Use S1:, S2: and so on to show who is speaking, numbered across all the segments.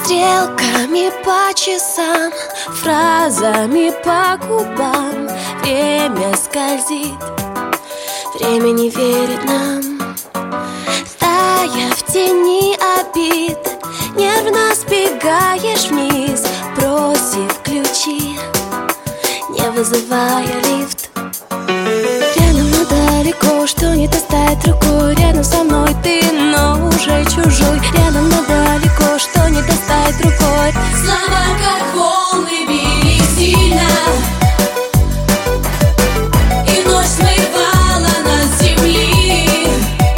S1: Стрелками по часам, фразами по губам. Время скользит, время не верит нам. Тая в тени обид, нервно сбегаешь вниз, бросив ключи, не вызывая лифт. Рядом, но далеко, что не достать рукой. Рядом со мной ты, но уже чужой. Рядом, но далеко, что не достать рукой.
S2: Слова как волны били сильно, и ночь смывала нас с земли.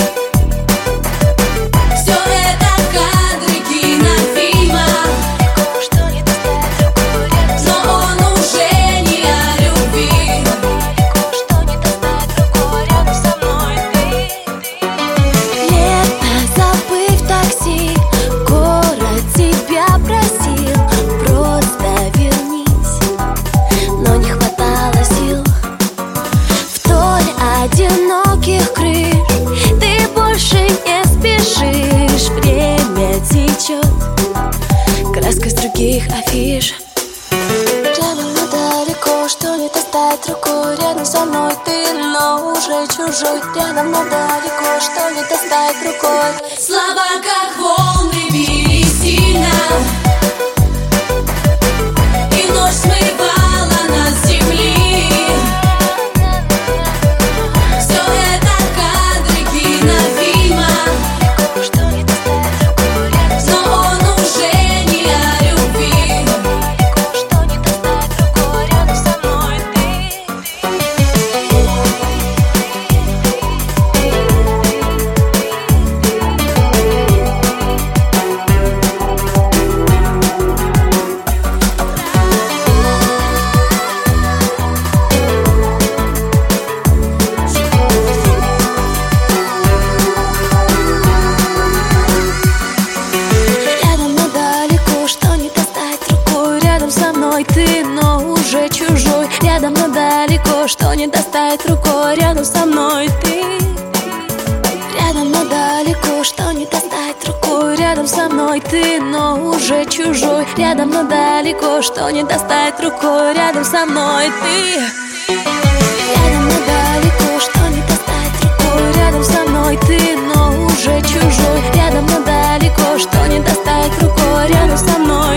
S2: Все это кадры кинофильма,
S1: Что не достать рукой. Рядом со
S2: но он уже не о любви.
S1: далеко, что не достать рукой. Рядом со мной ты. Лето, забыв такси, город тебя просил, просто вернись, но не хватало сил. Вдоль одиноких крыш ты больше не спешишь. Время течет краской с других афиш. Рядом, но далеко, что не достать рукой. Рядом со мной ты, но уже чужой. Рядом, но далеко, что не достать рукой.
S2: Слова как волны били сильно, и ночь смывала нас с земли. Все это кадры кинофильма,
S1: Что не достать рукой. Рядом со
S2: но он уже не о любви.
S1: далеко, что не достать рукой. Рядом со мной ты. Рядом, но далеко, что не достать рукой. Рядом со мной ты, но уже чужой. Рядом, но далеко, что не достать рукой. Рядом со мной ты. Рядом, но далеко, что не достать рукой. Рядом со мной ты, но уже чужой. Рядом, но далеко, что не достать рукой. Рядом со мной ты. Рядом, но далеко, что не достать рукой. Рядом со мной ты, но уже чужой. Рядом, но далеко, что не достать рукой. Рядом со мной